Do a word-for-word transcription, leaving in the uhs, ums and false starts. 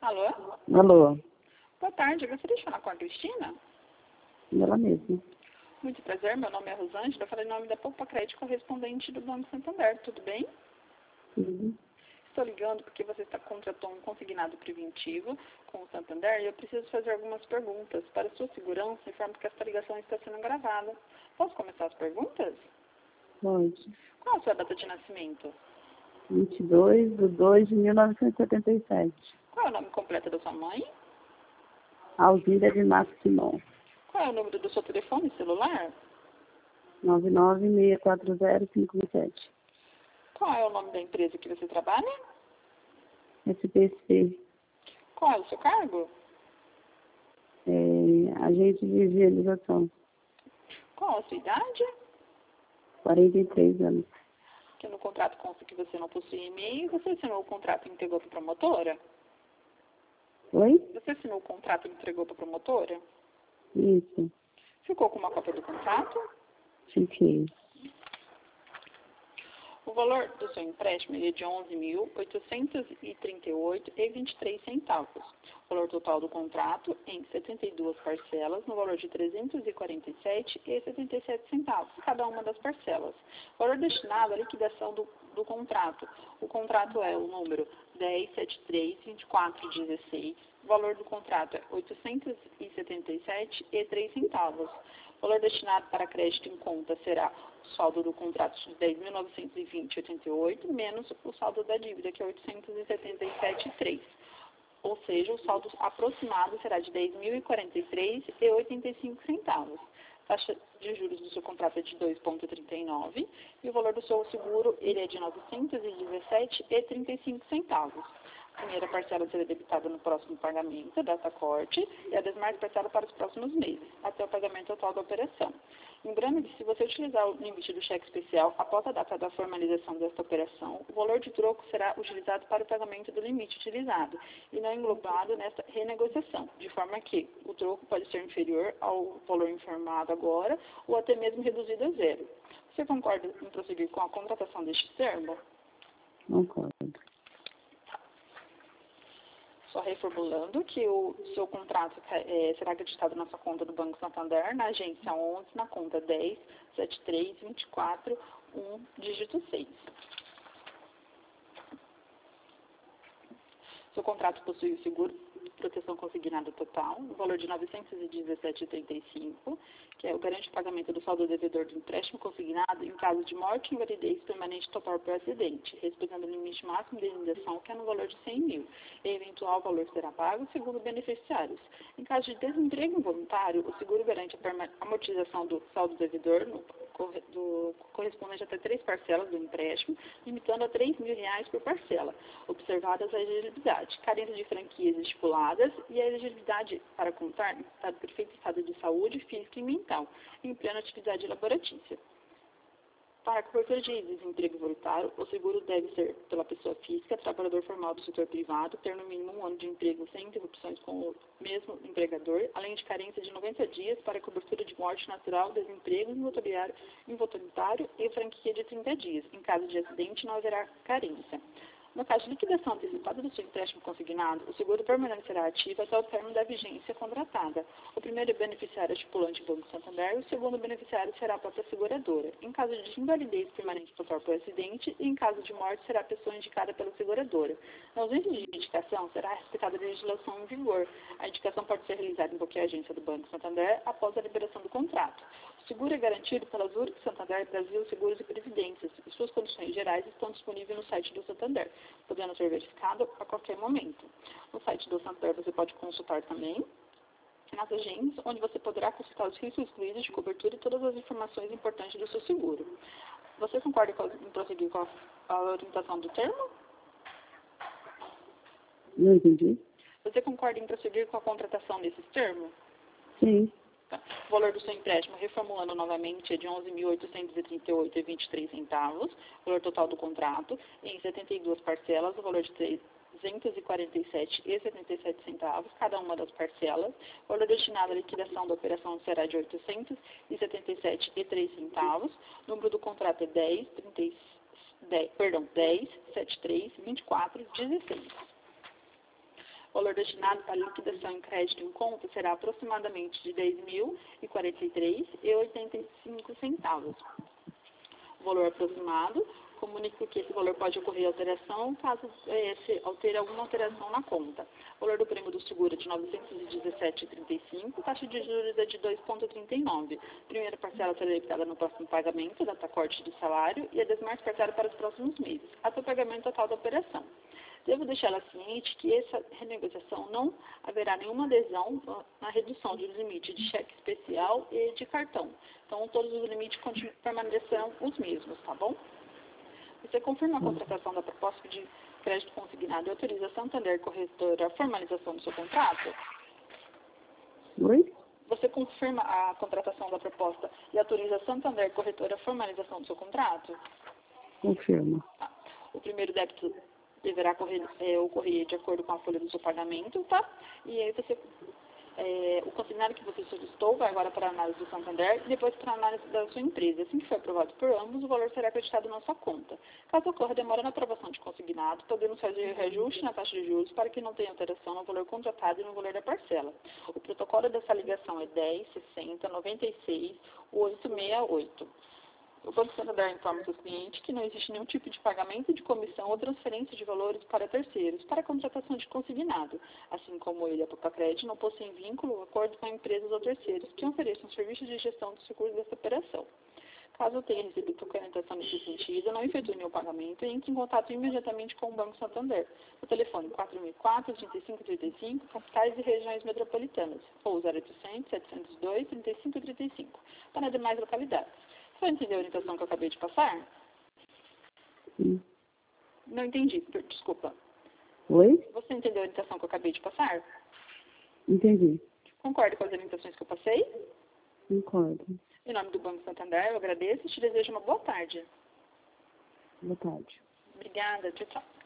Alô? Alô, Boa tarde, eu gostaria de falar com a Cristina. ela mesma. Muito prazer, meu nome é Rosângela, eu falei em nome da Poupa Crédito correspondente do Banco Santander, tudo bem? Tudo. Estou ligando porque você está contratou um consignado preventivo com o Santander e eu preciso fazer algumas perguntas. Para sua segurança, informo que esta ligação está sendo gravada. Posso começar as perguntas? Pode. Qual a sua data de nascimento? vinte e dois de dois de mil novecentos e setenta e sete. Qual é o nome completo da sua mãe? Alzira de Mato Simão. Qual é o número do seu telefone celular? nove nove seis quatro zero cinco sete. Qual é o nome da empresa que você trabalha? S P C, Qual é o seu cargo? é, agente de higienização. Qual a sua idade? quarenta e três anos. Que no contrato consta que você não possui e-mail. Você assinou o contrato e entregou para a promotora? Oi? Você assinou o contrato e entregou para a promotora? Isso. Ficou com uma cópia do contrato? Fiquei. O valor do seu empréstimo é de onze mil oitocentos e trinta e oito reais e vinte e três centavos. O valor total do contrato em setenta e duas parcelas, no valor de trezentos e quarenta e sete reais e setenta e sete centavos, cada uma das parcelas. O valor destinado à liquidação do, do contrato. O contrato é o número dez, setenta e três, vinte e quatro, dezesseis. O valor do contrato é oitocentos e setenta e sete reais e três centavos. O valor destinado para crédito em conta será o saldo do contrato de dez mil novecentos e vinte reais e oitenta e oito centavos menos o saldo da dívida, que é oitocentos e setenta e sete reais e três centavos. Ou seja, o saldo aproximado será de dez mil e quarenta e três reais e oitenta e cinco centavos. A taxa de juros do seu contrato é de dois vírgula trinta e nove e o valor do seu seguro ele é de novecentos e dezessete reais e trinta e cinco centavos. A primeira parcela será debitada no próximo pagamento, data corte, e a demais parcela para os próximos meses, até o pagamento total da operação. Lembrando que se você utilizar o limite do cheque especial após a data da formalização desta operação, o valor de troco será utilizado para o pagamento do limite utilizado e não englobado nesta renegociação, de forma que o troco pode ser inferior ao valor informado agora ou até mesmo reduzido a zero. Você concorda em prosseguir com a contratação deste termo? Concordo. Só reformulando que o seu contrato é, será acreditado na sua conta do Banco Santander, na agência onze, na conta dez, setenta e três, vinte e quatro, um, dígito seis. Seu contrato possui o seguro proteção consignada total, no valor de novecentos e dezessete reais e trinta e cinco centavos, que é o garante o pagamento do saldo devedor do empréstimo consignado em caso de morte, invalidez permanente total por acidente, respeitando o limite máximo de indenização, que é no valor de cem mil. E eventual valor será pago segundo beneficiários. Em caso de desemprego involuntário, o seguro garante a amortização do saldo devedor no do correspondente até três parcelas do empréstimo, limitando a três mil reais por parcela, observadas a elegibilidade, carência de franquias estipuladas e a elegibilidade para contar em estado perfeito estado de saúde física e mental, em plena atividade laboratícia. Para a cobertura de desemprego voluntário, o seguro deve ser pela pessoa física, trabalhador formal do setor privado, ter no mínimo um ano de emprego sem interrupções com o mesmo empregador, além de carência de noventa dias para a cobertura de morte natural, desemprego involuntário e franquia de trinta dias. Em caso de acidente, não haverá carência. No caso de liquidação antecipada do seu empréstimo consignado, o seguro permanecerá ativo até o término da vigência contratada. O primeiro beneficiário é o estipulante Banco Santander e o segundo beneficiário será a própria seguradora. Em caso de invalidez permanente total por acidente e em caso de morte, será a pessoa indicada pela seguradora. Na ausência de indicação, será respeitada a legislação em vigor. A indicação pode ser realizada em qualquer agência do Banco Santander após a liberação do contrato. O seguro é garantido pela Zurich Santander Brasil Seguros e Previdências e suas condições gerais estão disponíveis no site do Santander, podendo ser verificado a qualquer momento. No site do Santander você pode consultar também nas agências, onde você poderá consultar os riscos excluídos de cobertura e todas as informações importantes do seu seguro. Você concorda em prosseguir com a orientação do termo? Não entendi. Você concorda em prosseguir com a contratação desses termos? Sim. O valor do seu empréstimo, reformulando novamente, é de onze mil oitocentos e trinta e oito reais e vinte e três centavos, o valor total do contrato, em setenta e duas parcelas, o valor de trezentos e quarenta e sete reais e setenta e sete centavos, cada uma das parcelas. O valor destinado à liquidação da operação será de oitocentos e setenta e sete reais e três centavos. O número do contrato é dez, trinta, dez, perdão, dez, setenta e três, vinte e quatro, dezesseis. O valor destinado para liquidação em crédito em conta será aproximadamente de dez mil e quarenta e três reais e oitenta e cinco centavos. O valor aproximado, comunico que esse valor pode ocorrer alteração caso eh, se altere alguma alteração na conta. O valor do prêmio do seguro é de novecentos e dezessete vírgula trinta e cinco, taxa de juros é de dois vírgula trinta e nove. Primeira parcela será debitada no próximo pagamento, data corte do salário, e a demais parcela para os próximos meses, até o pagamento total da operação. Devo deixá-la ciente que essa renegociação não haverá nenhuma adesão na redução de limite de cheque especial e de cartão. Então, todos os limites permanecerão os mesmos, tá bom? Você confirma a contratação da proposta de crédito consignado e autoriza a Santander Corretora a formalização do seu contrato? Oi? Você confirma a contratação da proposta e autoriza a Santander Corretora a formalização do seu contrato? Confirma. Tá. O primeiro débito deverá correr, é, ocorrer de acordo com a folha do seu pagamento, tá? E aí você, é, o consignado que você solicitou vai agora para a análise do Santander e depois para a análise da sua empresa. Assim que for aprovado por ambos, o valor será acreditado na sua conta. Caso ocorra demora na aprovação de consignado, podemos fazer reajuste na taxa de juros para que não tenha alteração no valor contratado e no valor da parcela. O protocolo dessa ligação é dez, sessenta, noventa e seis, oitocentos e sessenta e oito. O Banco Santander informa ao seu cliente que não existe nenhum tipo de pagamento de comissão ou transferência de valores para terceiros para a contratação de consignado, assim como ele e a Papacred não possuem vínculo ou acordo com empresas ou terceiros que ofereçam serviços de gestão do seguro dessa operação. Caso tenha recebido qualquer orientação nesse sentido, não efetue nenhum pagamento e entre em contato imediatamente com o Banco Santander. O telefone quatro mil e quatro, trinta e cinco trinta e cinco, capitais e regiões metropolitanas, ou zero oitocentos, setecentos e dois, trinta e cinco trinta e cinco, para demais localidades. Você entendeu a orientação que eu acabei de passar? Sim. Não entendi, desculpa. Oi? Você entendeu a orientação que eu acabei de passar? Entendi. Concorda com as orientações que eu passei? Concordo. Em nome do Banco Santander, eu agradeço e te desejo uma boa tarde. Boa tarde. Obrigada, tchau, tchau.